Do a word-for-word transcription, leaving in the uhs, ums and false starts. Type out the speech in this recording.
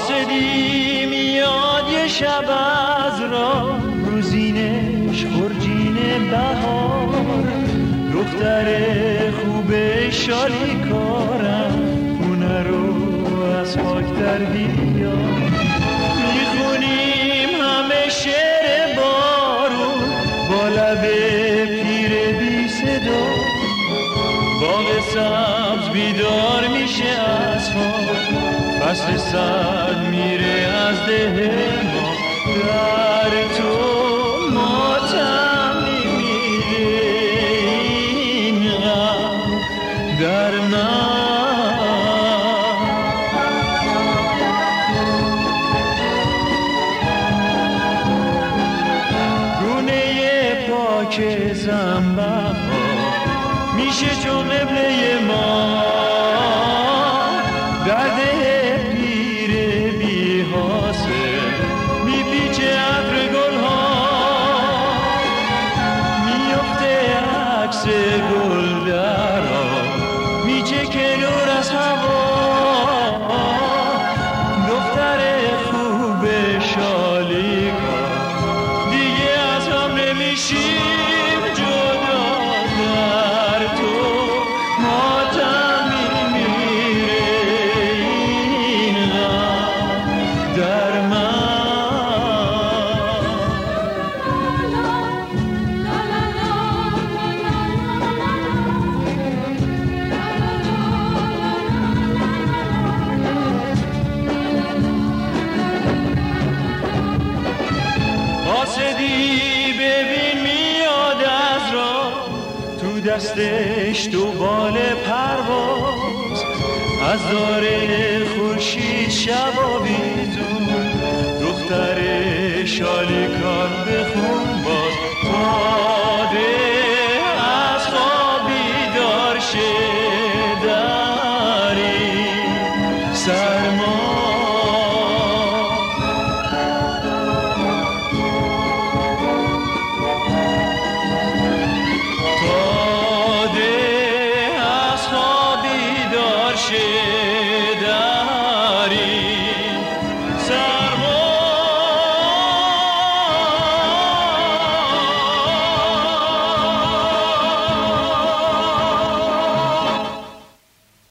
قاصدی میاد یه شب از راه، روزینش خورجین بهار، دختر خوب شالیکارم، اونه رو از خاک در بیار. میخونیم همه شعر بارون با لب پیر بی صدا، باغ سبز بیدار میشه از خواب، فصل سرد میره از ده ما، در تو ماتم میمیره این غم در من. گونه پاک زنبقا میشه چون قبله ما، درد پیر بی حاصل میپیچه عطر گلها، میفته عکس گل در آب، میچکه نور از هوا. دختر خوب شالیکار دیگه از هم نمیشیم جدا، در تو ماتم میمیره این غم در من. قاصدی ببین میاد از راه، تو دستش دو بال پرواز، از داره خورشید شب آویزون، دختر شالیکار بخون